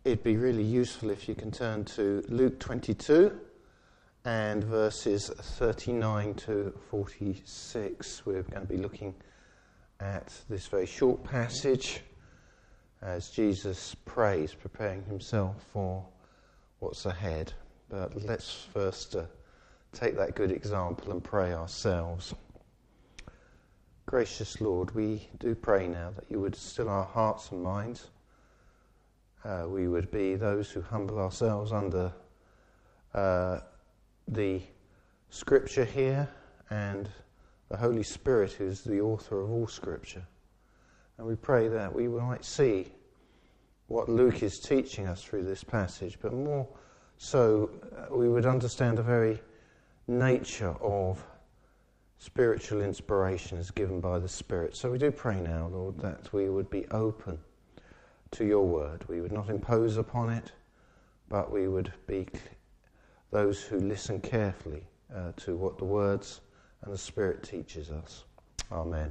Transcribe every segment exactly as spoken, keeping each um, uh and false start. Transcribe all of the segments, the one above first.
it'd be really useful if you can turn to Luke twenty-two and verses thirty-nine to forty-six. We're going to be looking at this very short passage as Jesus prays, preparing himself for what's ahead. But let's first uh, take that good example and pray ourselves. Gracious Lord, we do pray now that you would still our hearts and minds. Uh, we would be those who humble ourselves under uh, the Scripture here and the Holy Spirit, who is the author of all Scripture. And we pray that we might see what Luke is teaching us through this passage, but more so uh, we would understand the very nature of spiritual inspiration as given by the Spirit. So we do pray now, Lord, that we would be open to your word. We would not impose upon it, but we would be those who listen carefully uh, to what the words and the Spirit teaches us. Amen.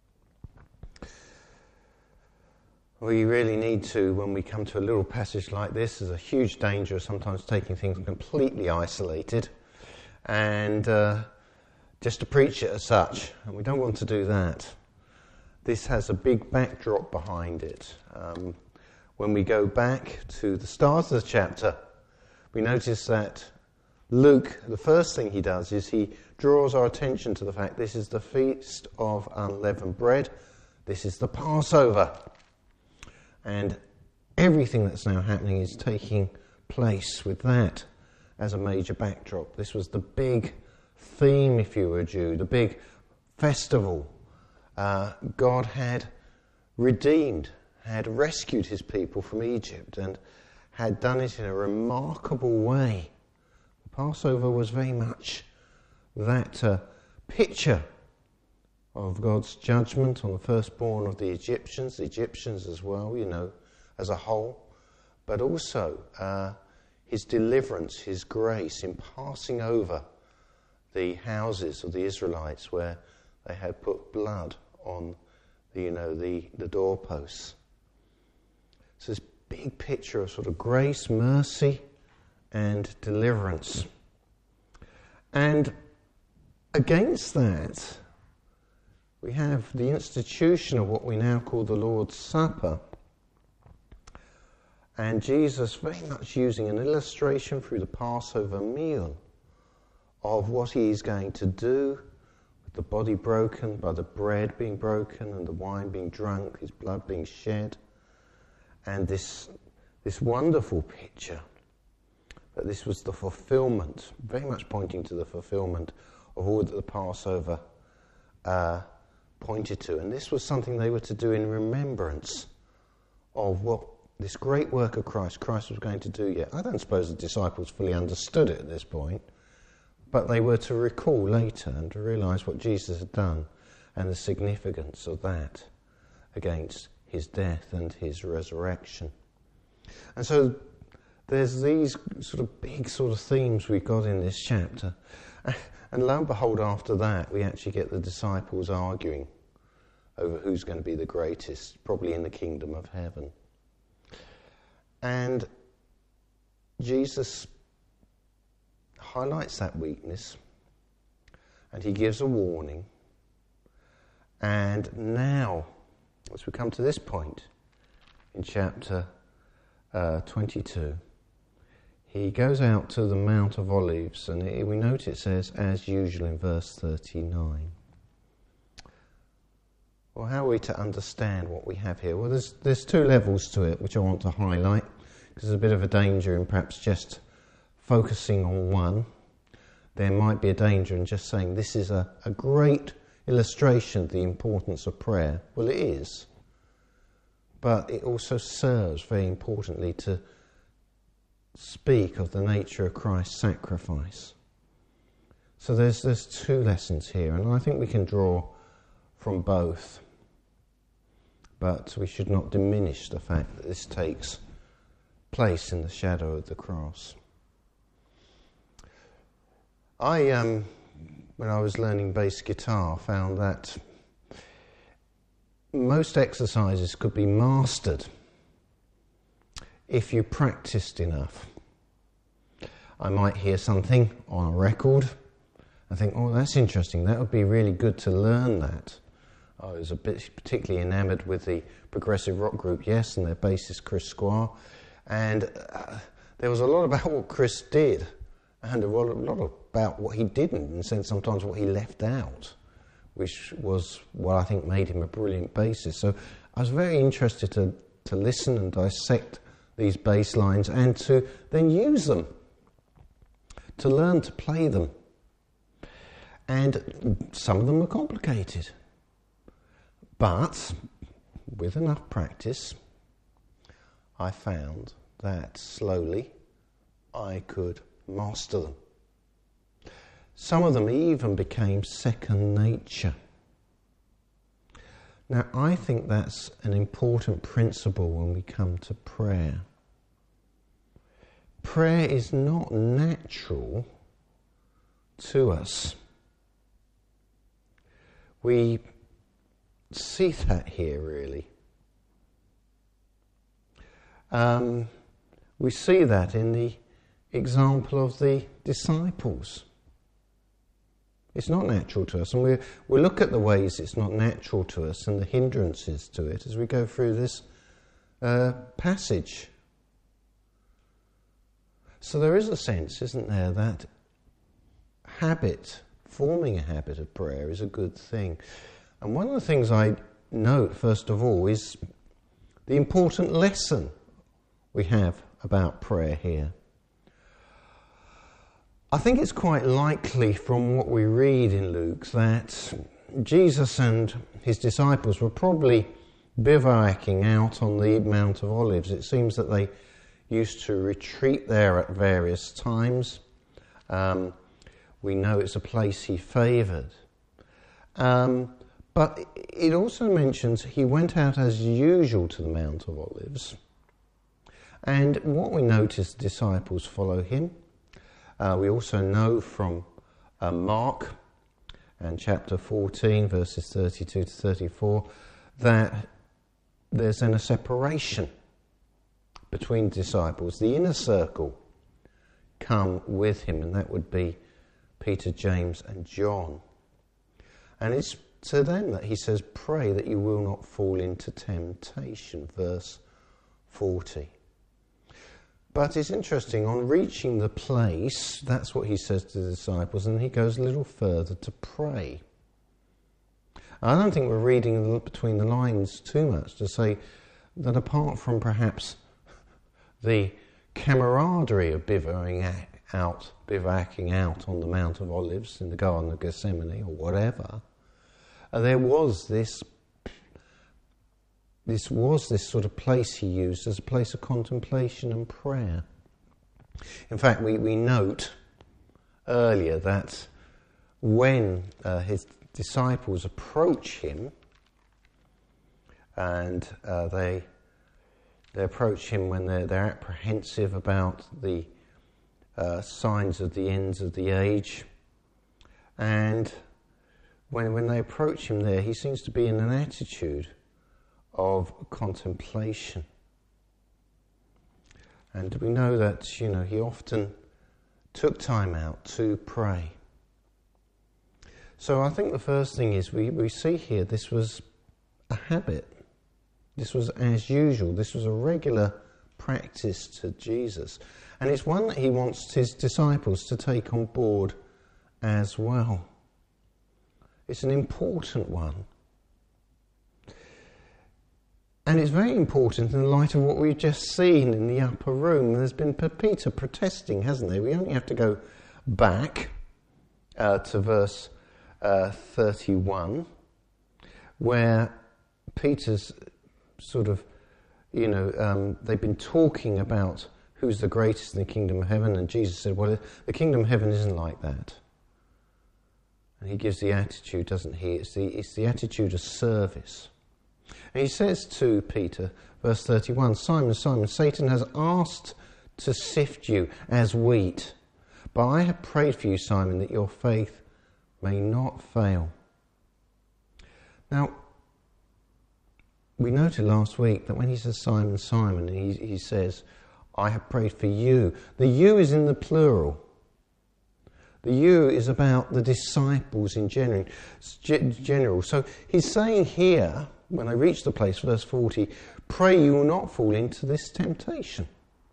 We really need to, when we come to a little passage like this, there's a huge danger of sometimes taking things completely isolated and uh, just to preach it as such, and we don't want to do that. This has a big backdrop behind it. Um, when we go back to the start of the chapter, we notice that Luke, the first thing he does is he draws our attention to the fact this is the Feast of Unleavened Bread, this is the Passover, and everything that's now happening is taking place with that as a major backdrop. This was the big theme, if you were a Jew, the big festival. Uh, God had redeemed, had rescued his people from Egypt and had done it in a remarkable way. The Passover was very much that uh, picture of God's judgment on the firstborn of the Egyptians, the Egyptians as well, you know, as a whole, but also uh, his deliverance, his grace in passing over the houses of the Israelites where they had put blood on the, you know, the, the doorposts. So this big picture of sort of grace, mercy, and deliverance. And against that, we have the institution of what we now call the Lord's Supper. And Jesus very much using an illustration through the Passover meal of what he is going to do with the body broken, by the bread being broken and the wine being drunk, his blood being shed. And this, this wonderful picture that this was the fulfillment, very much pointing to the fulfillment of all that the Passover uh, pointed to. And this was something they were to do in remembrance of what this great work of Christ, Christ was going to do yet. I don't suppose the disciples fully understood it at this point, but they were to recall later and to realise what Jesus had done and the significance of that against his death and his resurrection. And so there's these sort of big sort of themes we've got in this chapter. And lo and behold, after that, we actually get the disciples arguing over who's going to be the greatest, probably in the kingdom of heaven. And Jesus highlights that weakness, and he gives a warning. And now, as we come to this point in chapter uh, twenty-two, he goes out to the Mount of Olives, and it, we note it says, as usual in verse thirty-nine. Well, how are we to understand what we have here? Well, there's, there's two levels to it which I want to highlight, because there's a bit of a danger in perhaps just focusing on one. There might be a danger in just saying this is a, a great illustration of the importance of prayer. Well, it is. But it also serves very importantly to speak of the nature of Christ's sacrifice. So there's there's two lessons here, and I think we can draw from both. But we should not diminish the fact that this takes place in the shadow of the cross. I, um, when I was learning bass guitar, found that most exercises could be mastered if you practiced enough. I might hear something on a record and think, oh, that's interesting, that would be really good to learn that. I was a bit particularly enamoured with the progressive rock group Yes and their bassist Chris Squire, and uh, there was a lot about what Chris did and a lot, a lot about what he didn't, and then sometimes what he left out, which was what I think made him a brilliant bassist. So I was very interested to, to listen and dissect these bass lines and to then use them, to learn to play them. And some of them were complicated. But with enough practice, I found that slowly I could master them. Some of them even became second nature. Now, I think that's an important principle when we come to prayer. Prayer is not natural to us. We see that here, really. Um, we see that in the example of the disciples. It's not natural to us, and we we'll look at the ways it's not natural to us and the hindrances to it as we go through this uh, passage. So there is a sense, isn't there, that habit, forming a habit of prayer is a good thing. And one of the things I note, first of all, is the important lesson we have about prayer here. I think it's quite likely from what we read in Luke that Jesus and his disciples were probably bivouacking out on the Mount of Olives. It seems that they used to retreat there at various times. Um, we know it's a place he favoured. Um, but it also mentions he went out as usual to the Mount of Olives. And what we notice, the disciples follow him. Uh, we also know from uh, Mark and chapter fourteen, verses thirty-two to thirty-four, that there's then a separation between disciples. The inner circle come with him, and that would be Peter, James and John. And it's to them that he says, pray that you will not fall into temptation, verse forty. But it's interesting, on reaching the place, that's what he says to the disciples, and he goes a little further to pray. I don't think we're reading between the lines too much to say that apart from perhaps the camaraderie of bivouacking out, bivouacking out on the Mount of Olives in the Garden of Gethsemane or whatever, uh, there was this This was this sort of place he used as a place of contemplation and prayer. In fact, we, we note earlier that when uh, his disciples approach him, and uh, they they approach him when they're, they're apprehensive about the uh, signs of the ends of the age, and when when they approach him there, he seems to be in an attitude of contemplation. And we know that, you know, he often took time out to pray. So I think the first thing is we, we see here this was a habit. This was as usual. This was a regular practice to Jesus. And it's one that he wants his disciples to take on board as well. It's an important one. And it's very important in the light of what we've just seen in the upper room. There's been Peter protesting, hasn't there? We only have to go back uh, to verse uh, thirty-one, where Peter's sort of, you know, um, they've been talking about who's the greatest in the kingdom of heaven, and Jesus said, well, the kingdom of heaven isn't like that. And he gives the attitude, doesn't he? It's the, it's the attitude of service. And he says to Peter, verse thirty-one, Simon, Simon, Satan has asked to sift you as wheat, but I have prayed for you, Simon, that your faith may not fail. Now, we noted last week that when he says Simon, Simon, he, he says, I have prayed for you. The you is in the plural. The you is about the disciples in general. general. So he's saying here, when I reach the place, verse forty, pray you will not fall into this temptation.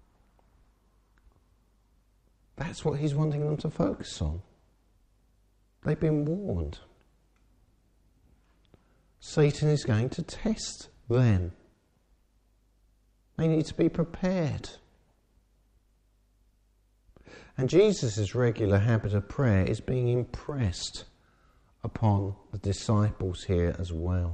That's what he's wanting them to focus on. They've been warned. Satan is going to test them. They need to be prepared. And Jesus' regular habit of prayer is being impressed upon the disciples here as well.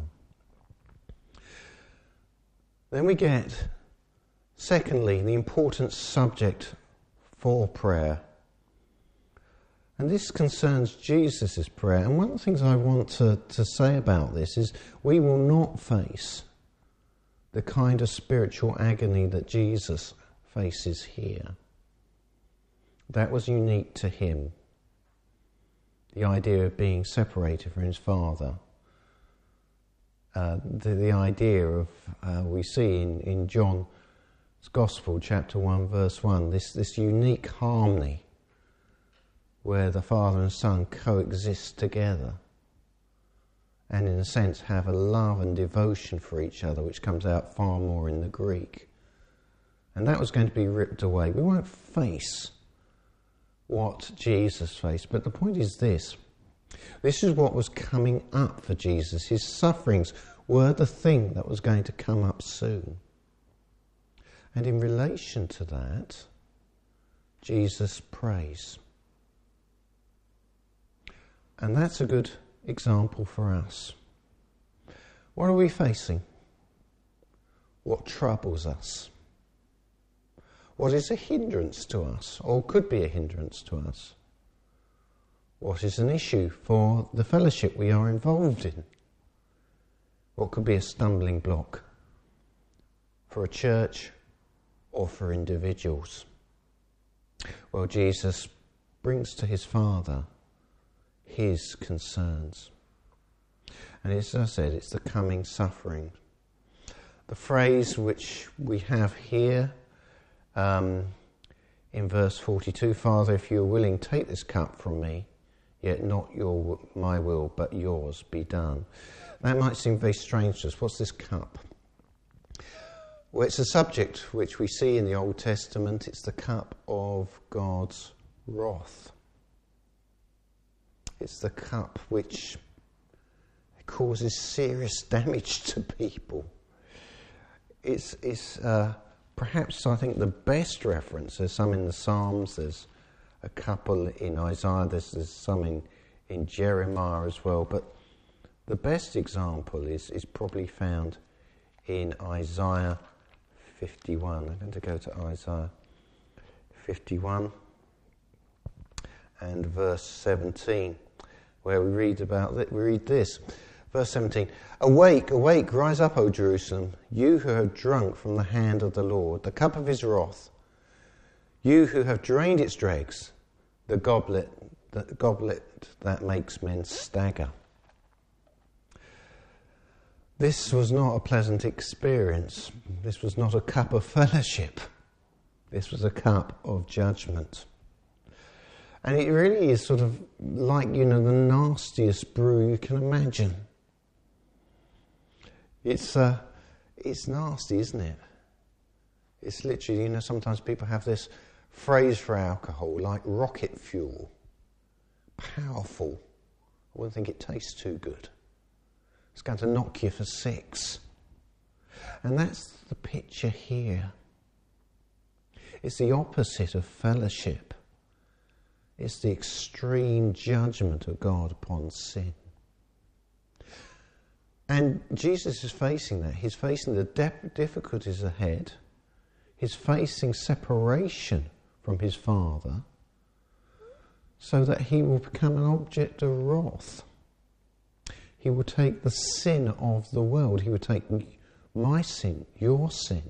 Then we get, secondly, the important subject for prayer. And this concerns Jesus' prayer. And one of the things I want to, to say about this is we will not face the kind of spiritual agony that Jesus faces here. That was unique to him. The idea of being separated from his Father. Uh, the, the idea of, uh, we see in, in John's Gospel, chapter one, verse one, this, this unique harmony where the Father and Son coexist together and in a sense have a love and devotion for each other, which comes out far more in the Greek. And that was going to be ripped away. We won't face what Jesus faced, but the point is this. This is what was coming up for Jesus. His sufferings were the thing that was going to come up soon. And in relation to that, Jesus prays. And that's a good example for us. What are we facing? What troubles us? What is a hindrance to us, or could be a hindrance to us? What is an issue for the fellowship we are involved in? What could be a stumbling block for a church or for individuals? Well, Jesus brings to his Father his concerns. And as I said, it's the coming suffering. The phrase which we have here um, in verse forty-two, Father, if you are willing, take this cup from me, yet not your my will, but yours be done. That might seem very strange to us. What's this cup? Well, it's a subject which we see in the Old Testament. It's the cup of God's wrath. It's the cup which causes serious damage to people. It's, it's uh, perhaps, I think, the best reference. There's some in the Psalms, there's a couple in Isaiah, there's, there's some in, in Jeremiah as well, but the best example is, is probably found in Isaiah fifty-one. I'm going to go to Isaiah fifty-one and verse seventeen, where we read about it. We read this, verse seventeen: Awake, awake, rise up, O Jerusalem, you who have drunk from the hand of the Lord the cup of his wrath, you who have drained its dregs, the goblet, the goblet that makes men stagger. This was not a pleasant experience. This was not a cup of fellowship. This was a cup of judgment. And it really is sort of like, you know, the nastiest brew you can imagine. It's uh, it's nasty, isn't it? It's literally, you know, sometimes people have this phrase for alcohol, like rocket fuel. Powerful. I wouldn't think it tastes too good. It's going to knock you for six. And that's the picture here. It's the opposite of fellowship. It's the extreme judgment of God upon sin. And Jesus is facing that. He's facing the de- difficulties ahead. He's facing separation from his Father so that he will become an object of wrath. He will take the sin of the world. He will take my sin, your sin.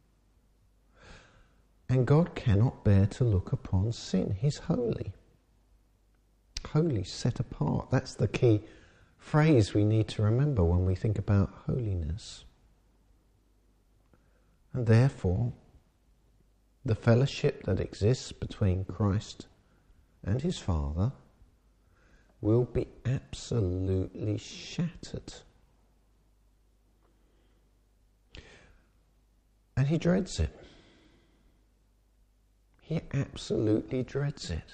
And God cannot bear to look upon sin. He's holy. Holy, set apart. That's the key phrase we need to remember when we think about holiness. And therefore, the fellowship that exists between Christ and his Father will be absolutely shattered. And he dreads it. He absolutely dreads it.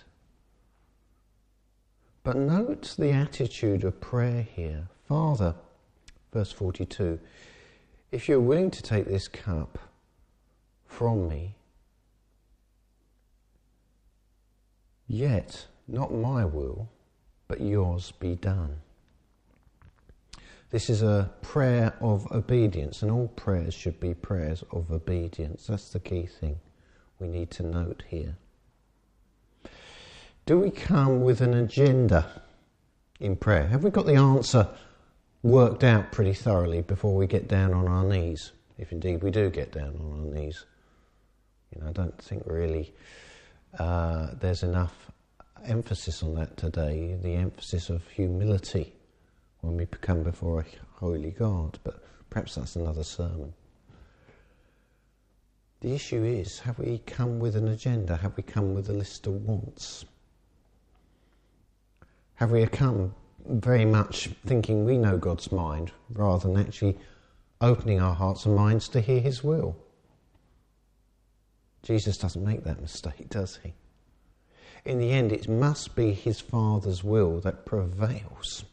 But note the attitude of prayer here. Father, verse forty-two, if you're willing to take this cup from me, yet not my will, but yours be done. This is a prayer of obedience, and all prayers should be prayers of obedience. That's the key thing we need to note here. Do we come with an agenda in prayer? Have we got the answer worked out pretty thoroughly before we get down on our knees? If indeed we do get down on our knees. You know, I don't think really uh, there's enough emphasis on that today, the emphasis of humility when we come before a holy God, but perhaps that's another sermon. The issue is, have we come with an agenda? Have we come with a list of wants? Have we come very much thinking we know God's mind rather than actually opening our hearts and minds to hear his will? Jesus doesn't make that mistake, does he? In the end, it must be his Father's will that prevails.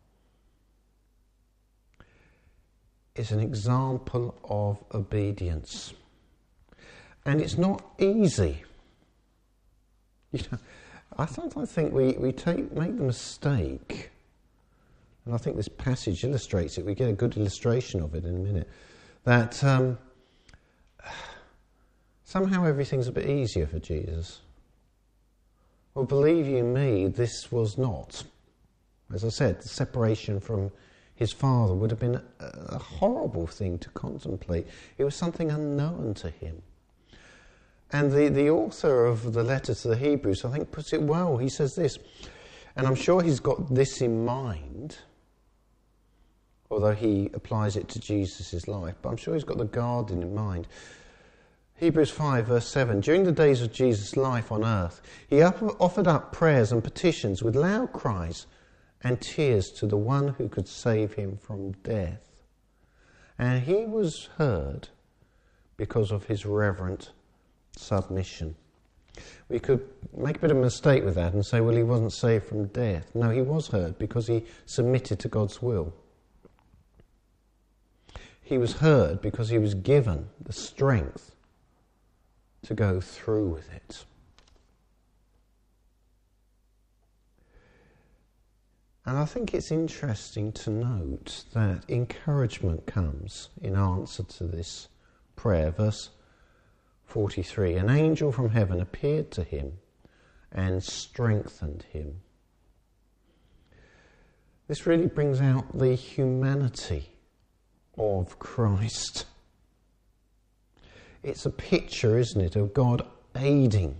It's an example of obedience. And it's not easy. You know, I sometimes think we, we take make the mistake, and I think this passage illustrates it, we get a good illustration of it in a minute, that um, somehow everything's a bit easier for Jesus. Well, believe you me, this was not. As I said, the separation from his Father would have been a, a horrible thing to contemplate. It was something unknown to him. And the, the author of the letter to the Hebrews, I think, puts it well. He says this, and I'm sure he's got this in mind, although he applies it to Jesus' life, but I'm sure he's got the garden in mind. Hebrews five, verse seven, during the days of Jesus' life on earth, he offered up prayers and petitions with loud cries and tears to the one who could save him from death. And he was heard because of his reverent submission. We could make a bit of a mistake with that and say, well, he wasn't saved from death. No, he was heard because he submitted to God's will. He was heard because he was given the strength to go through with it. And I think it's interesting to note that encouragement comes in answer to this prayer. Verse forty-three, an angel from heaven appeared to him and strengthened him. This really brings out the humanity of Christ. It's a picture, isn't it, of God aiding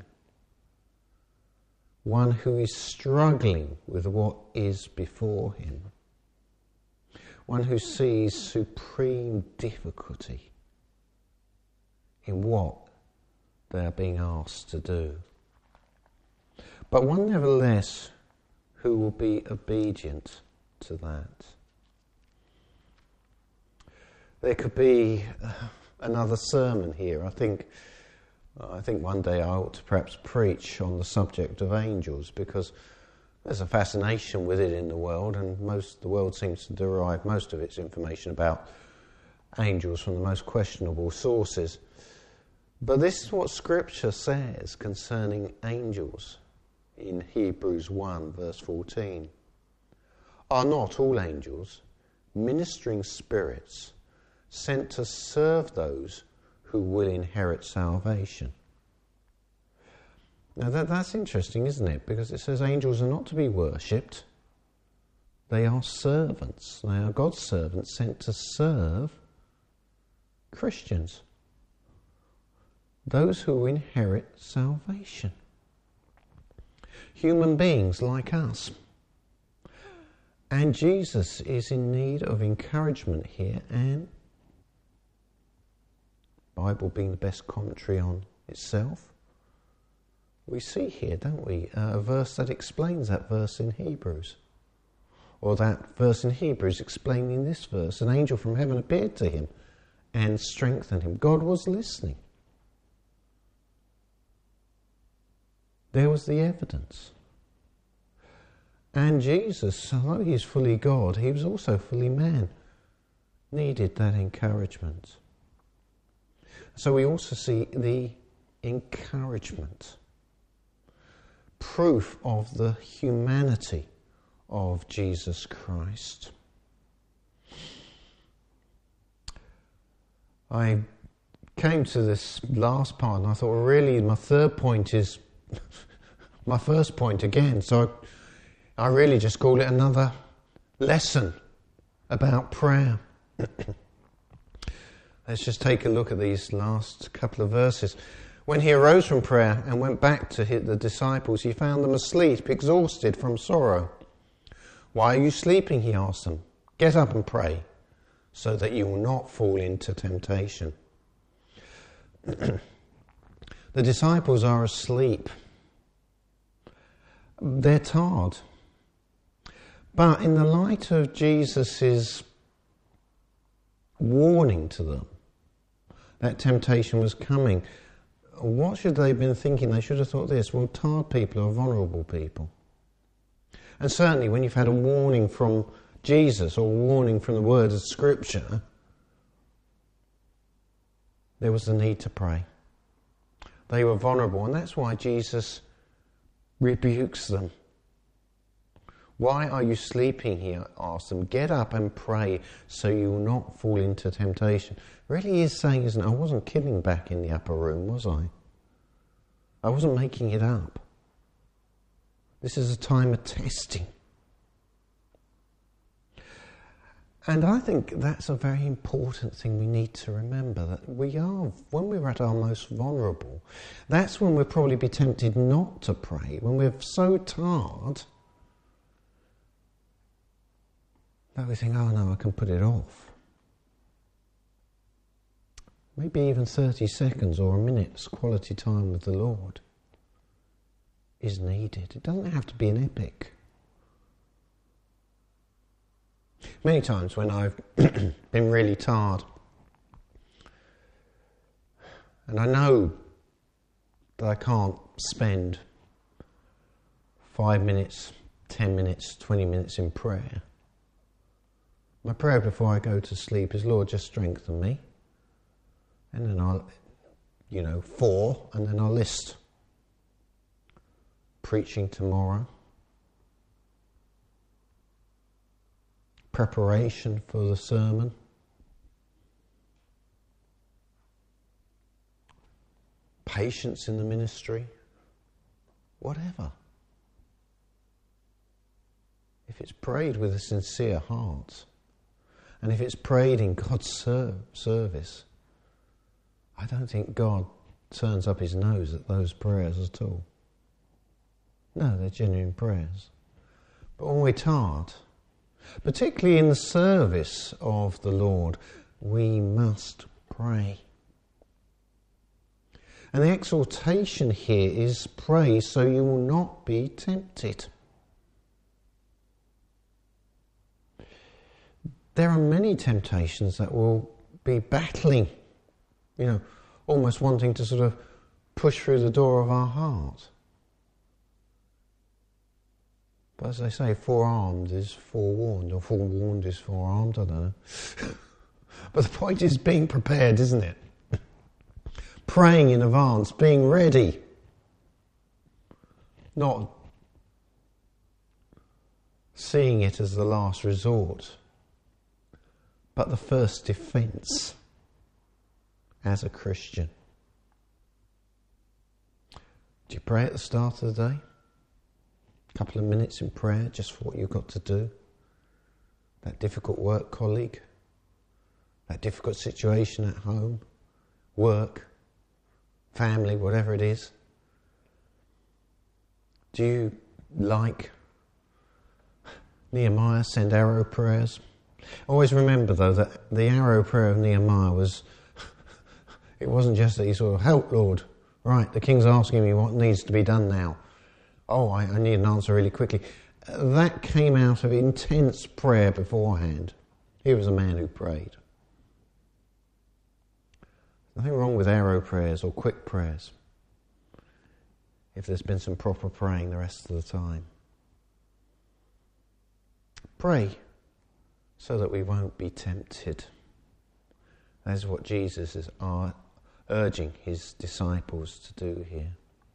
one who is struggling with what is before him. One who sees supreme difficulty in what they are being asked to do. But one, nevertheless, who will be obedient to that. There could be uh, another sermon here. I think I think one day I ought to perhaps preach on the subject of angels, because there's a fascination with it in the world, and most the world seems to derive most of its information about angels from the most questionable sources. But this is what Scripture says concerning angels in Hebrews one, verse fourteen. Are not all angels ministering spirits sent to serve those who will inherit salvation? Now that, that's interesting, isn't it? Because it says angels are not to be worshipped. They are servants. They are God's servants sent to serve Christians, those who inherit salvation. Human beings like us. And Jesus is in need of encouragement here, and Bible being the best commentary on itself? We see here, don't we, uh, a verse that explains that verse in Hebrews. Or that verse in Hebrews explaining this verse. An angel from heaven appeared to him and strengthened him. God was listening. There was the evidence. And Jesus, although he is fully God, he was also fully man, needed that encouragement. So we also see the encouragement, proof of the humanity of Jesus Christ. I came to this last part and I thought, well, really, my third point is my first point again. So I, I really just call it another lesson about prayer. Let's just take a look at these last couple of verses. When he arose from prayer and went back to the disciples, he found them asleep, exhausted from sorrow. Why are you sleeping? He asked them. Get up and pray, so that you will not fall into temptation. The disciples are asleep. They're tired. But in the light of Jesus' warning to them that temptation was coming, what should they have been thinking? They should have thought this: well, tired people are vulnerable people. And certainly when you've had a warning from Jesus or a warning from the word of Scripture, there was the need to pray. They were vulnerable, and that's why Jesus rebukes them. Why are you sleeping? He asks them. Get up and pray so you will not fall into temptation. Really he is saying, isn't it? I wasn't kidding back in the upper room, was I? I wasn't making it up. This is a time of testing. And I think that's a very important thing we need to remember, that we are, when we're at our most vulnerable, that's when we'll probably be tempted not to pray, when we're so tired that we think, oh no, I can put it off. Maybe even thirty seconds or a minute's quality time with the Lord is needed. It doesn't have to be an epic. Many times when I've been really tired, and I know that I can't spend five minutes, ten minutes, twenty minutes in prayer, my prayer before I go to sleep is, Lord, just strengthen me. And then I'll, you know, four, and then I'll list preaching tomorrow, preparation for the sermon, patience in the ministry, whatever. If it's prayed with a sincere heart, and if it's prayed in God's ser- service, I don't think God turns up his nose at those prayers at all. No, they're genuine prayers. But when we're tired, particularly in the service of the Lord, we must pray. And the exhortation here is pray so you will not be tempted. There are many temptations that will be battling, you know, almost wanting to sort of push through the door of our heart. But as they say, forearmed is forewarned, or forewarned is forearmed, I don't know. But the point is being prepared, isn't it? Praying in advance, being ready. Not seeing it as the last resort, but the first defence as a Christian. Do you pray at the start of the day? A couple of minutes in prayer just for what you've got to do? That difficult work colleague? That difficult situation at home? Work? Family? Whatever it is? Do you, like Nehemiah, send arrow prayers? Always remember, though, that the arrow prayer of Nehemiah was, it wasn't just that he sort of, help, Lord, Right, the king's asking me what needs to be done now. Oh, I, I need an answer really quickly. Uh, that came out of intense prayer beforehand. He was a man who prayed. Nothing wrong with arrow prayers or quick prayers, if there's been some proper praying the rest of the time. Pray so that we won't be tempted. That is what Jesus is urging his disciples to do here.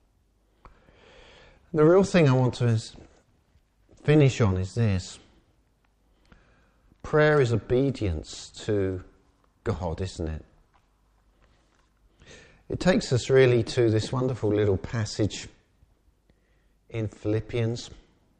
The real thing I want to finish on is this. Prayer is obedience to God, isn't it? It takes us really to this wonderful little passage in Philippians.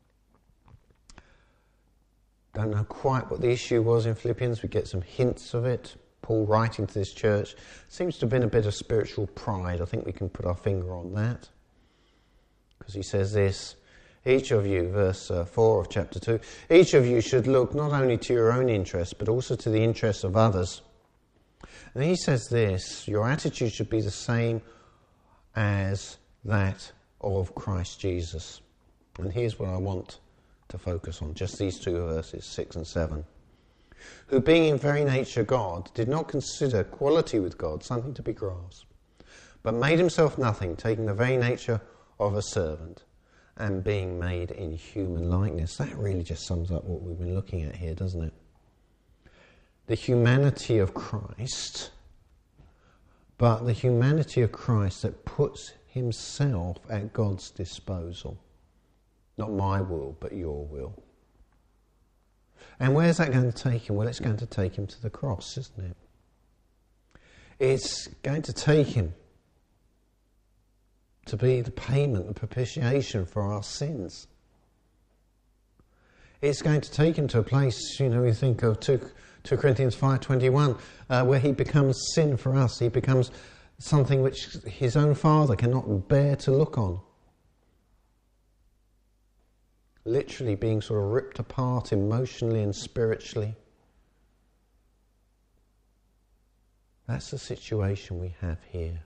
Don't know quite what the issue was in Philippians. We get some hints of it. Paul writing to this church. Seems to have been a bit of spiritual pride. I think we can put our finger on that. Because he says this, each of you, verse uh, four of chapter two, each of you should look not only to your own interests, but also to the interests of others. And he says this, your attitude should be the same as that of Christ Jesus. And here's what I want to focus on, just these two verses, six and seven. Who being in very nature God, did not consider equality with God something to be grasped, but made himself nothing, taking the very nature of a servant, and being made in human likeness. That really just sums up what we've been looking at here, doesn't it? The humanity of Christ, but the humanity of Christ that puts himself at God's disposal. Not my will, but your will. And where's that going to take him? Well, it's going to take him to the cross, isn't it? It's going to take him to be the payment and propitiation for our sins. It's going to take him to a place, you know, we think of two Corinthians five twenty-one, uh, where he becomes sin for us. He becomes something which his own Father cannot bear to look on. Literally being sort of ripped apart emotionally and spiritually. That's the situation we have here.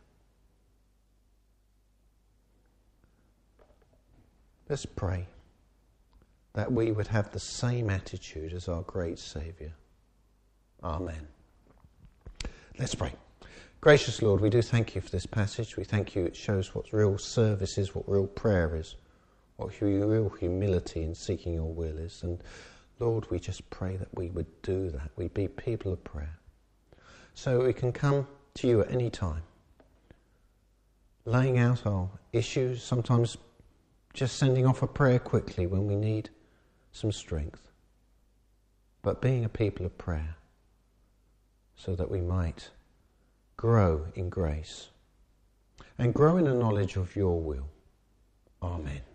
Let's pray that we would have the same attitude as our great Saviour. Amen. Let's pray. Gracious Lord, we do thank you for this passage. We thank you, it shows what real service is, what real prayer is, what real humility in seeking your will is. And Lord, we just pray that we would do that. We'd be people of prayer. So we can come to you at any time, laying out our issues, sometimes just sending off a prayer quickly when we need some strength, but being a people of prayer so that we might grow in grace and grow in a knowledge of your will. Amen.